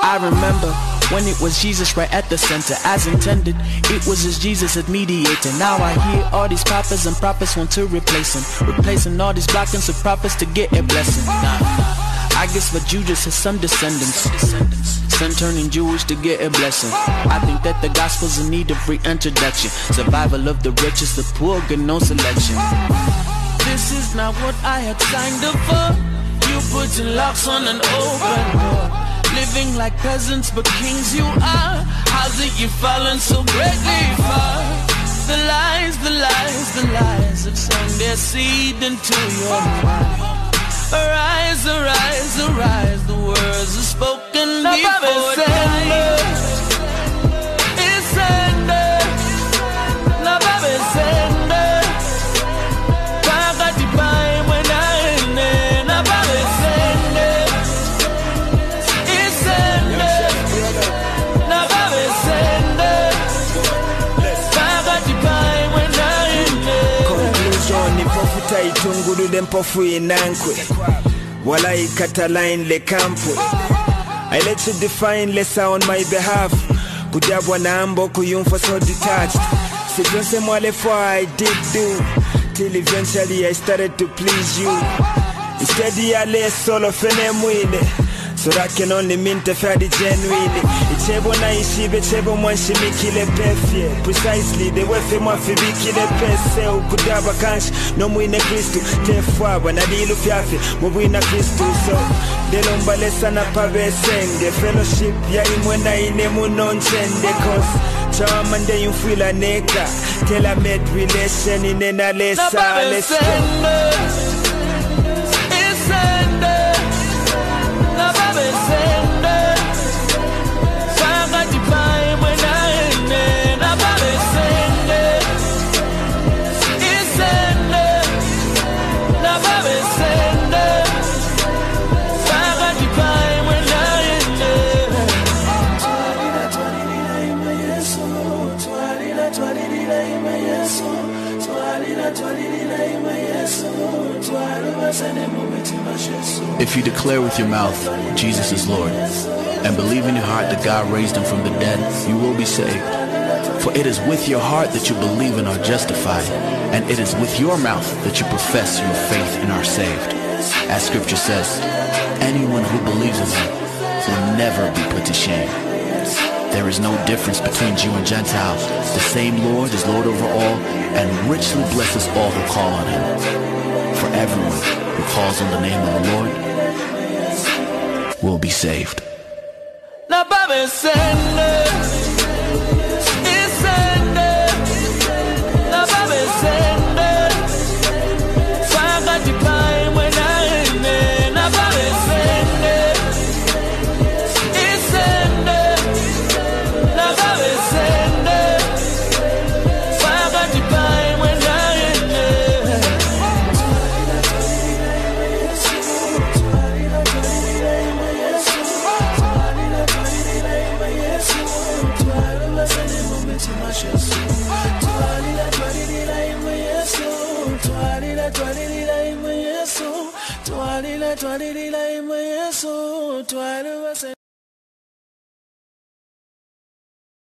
I remember when it was Jesus right at the center, as intended. It was as Jesus had mediated. Now I hear all these papas and prophets want to replace him, replacing all these blockings of prophets to get a blessing. I guess but Judas has some descendants, son turning Jewish to get a blessing. I think that the gospel's in need of reintroduction. Survival of the richest, the poor get no selection. This is not what I had signed up for. You putting locks on an open door, living like peasants but kings you are. How's it you fallen so greatly far? The lies, the lies, the lies have sown their seed into your mind. Arise, arise, arise, the words are spoken before time. It's ended, na babe sende. Pakati pai mwena ene, na babe sende. It's ended, na babe sende. Pakati pai mwena ene. Conclusion ni pofuta itunguru de mpofu inankwe. Wala ikata line le campo. I let you define lesser on my behalf. Kujabwa na ambo kuyumfa so detached. Sijonse mwale for I did do, till eventually I started to please you. Instead I lay solo fene mwile, so that can only mean to fadi genuinely. Ichebo na ishibe chebo mwanshimi kile pefye. Precisely the way fema fibi kile pese. Ukudaba kansh no mwine Kristu. Tefwaba na dilu fiafi mwina Kristu. So delomba lesa na pabe senge. Fellowship ya imwena ine munonchende. Cause chamande yunfila neka. Tela med relation inena lesa. Let's go. If you declare with your mouth Jesus is Lord, and believe in your heart that God raised him from the dead, you will be saved. For it is with your heart that you believe and are justified, and it is with your mouth that you profess your faith and are saved. As scripture says, anyone who believes in him will never be put to shame. There is no difference between Jew and Gentile. The same Lord is Lord over all, and richly blesses all who call on him. For everyone who calls on the name of the Lord will be saved. Twalila ima yeso, twalila